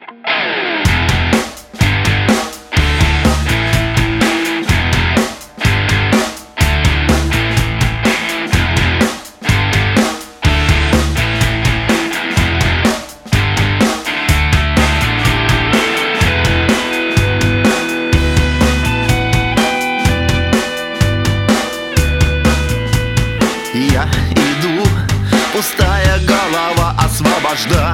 Я иду, пустая голова, освобождаю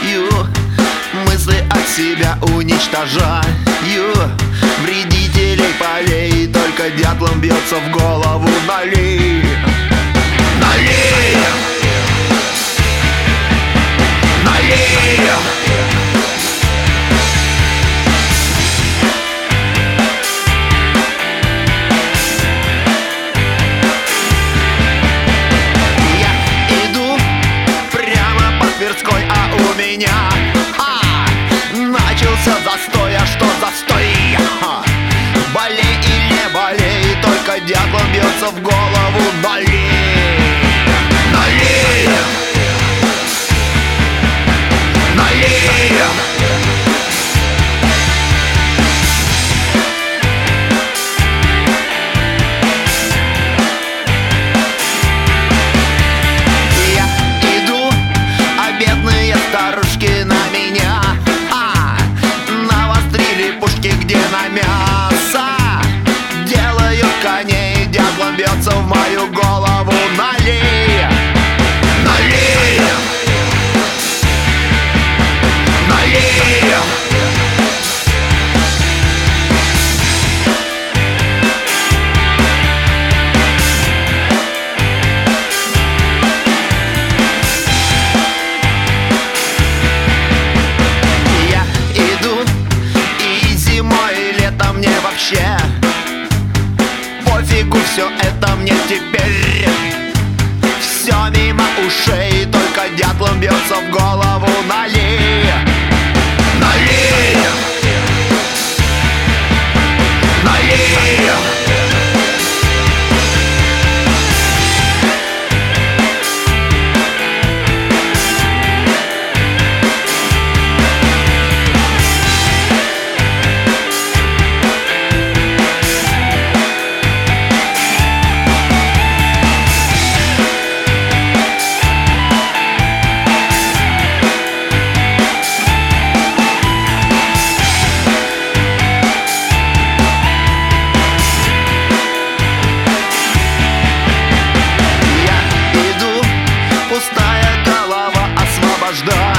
мысли от себя, уничтожаю вредителей полей. Только дятлом бьется в голову налей. Налей! Налей! А у меня начался застой. А что застой? Болей и не болей, только дятлом бьется в голову налей. Налей! Налей! Старушки на меня навострили пушки, где на мясо делают коней. Дятлом бьется в мою голову налей. Налей! Налей! Вообще пофигу, все это мне теперь. Все мимо ушей, только дятлом бьется в голову налей. Налей! Налей! Пустая голова, освобождаю